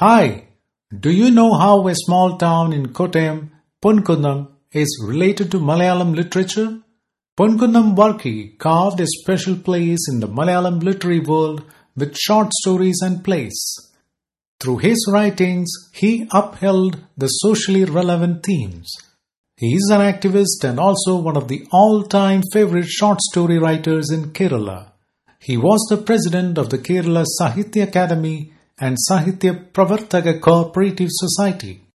Hi, do you know how a small town in Kottayam, Ponkunnam, is related to Malayalam literature? Ponkunnam Varki carved a special place in the Malayalam literary world with short stories and plays. Through his writings, he upheld the socially relevant themes. He is an activist and also one of the all-time favorite short story writers in Kerala. He was the president of the Kerala Sahitya Academy and Sahitya Pravartaka Cooperative Society.